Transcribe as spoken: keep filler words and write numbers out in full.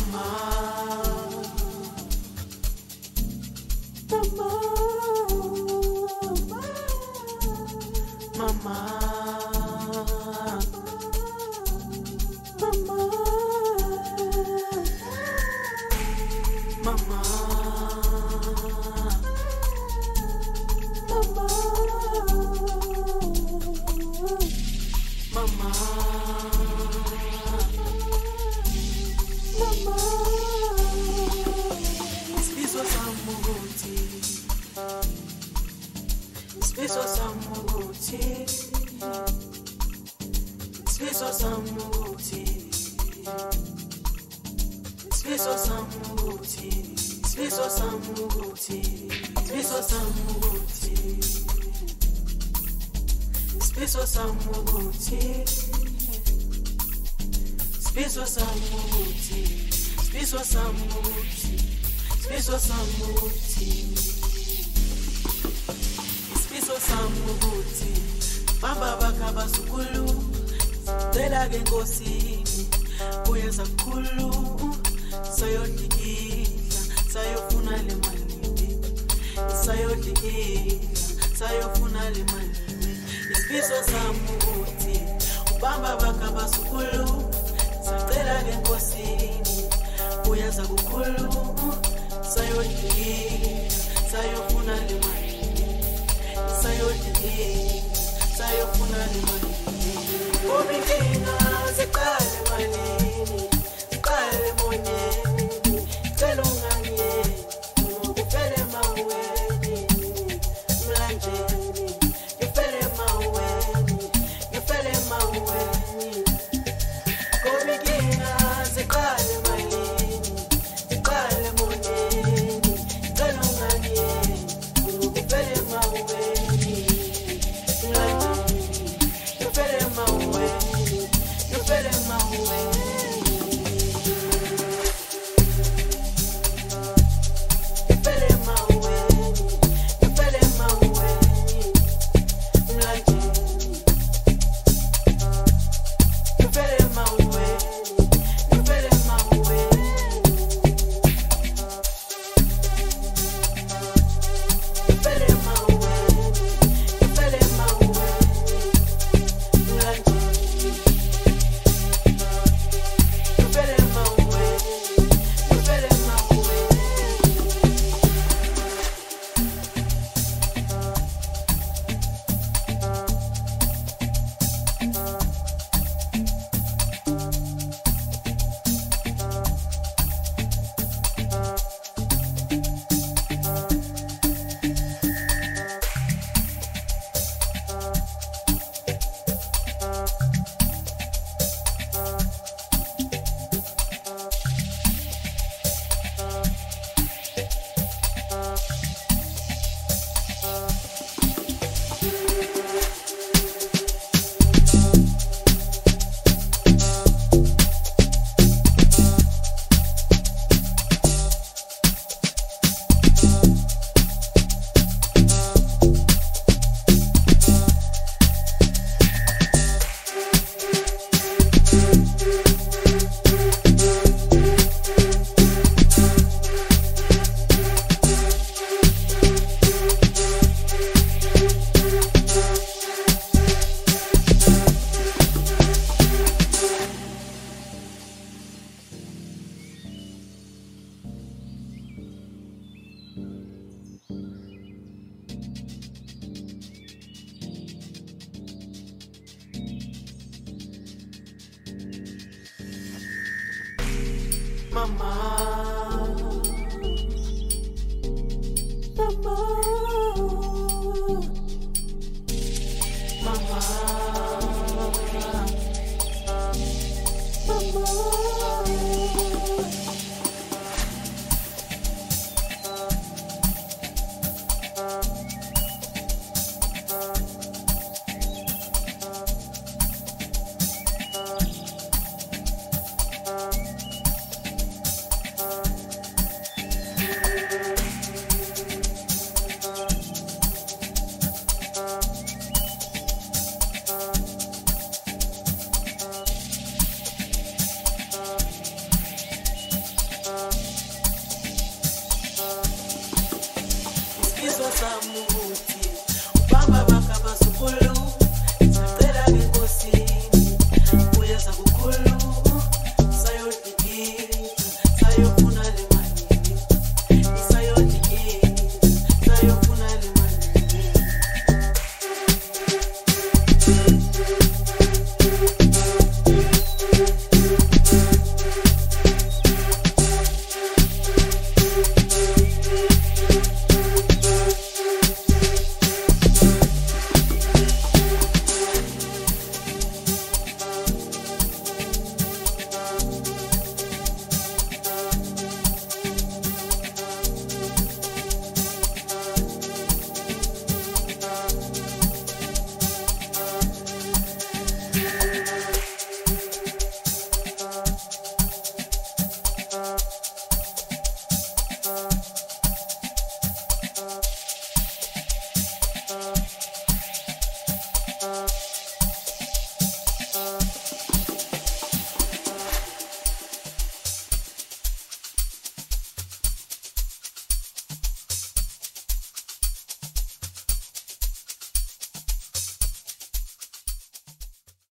Mama, mama, mama, mama, mama, mama, mama. Spiso samuti, spiso samuti, spiso samuti, spiso samuti, spiso samuti, spiso samuti, spiso samuti, spiso samuti, spiso samuti. Spiso samuti, spiso samuti, baba bakaba sukulu, tela gengosini, uyeza kulu, sayodikila, sayofuna le malini, sayodikila, sayofuna le malini. Spiso samuti, baba bakaba sukulu, tela gengosini, uyeza kulu. Sayodiki, sayofuna limani, sayodiki, sayofuna limani. Obikinga, zekale malini, zekale monyeni, zelunganye, ufele maweni, mlanjeni, ufele maweni, ufele maweni. Obikinga, zekale malini, zekale monyeni. Mama.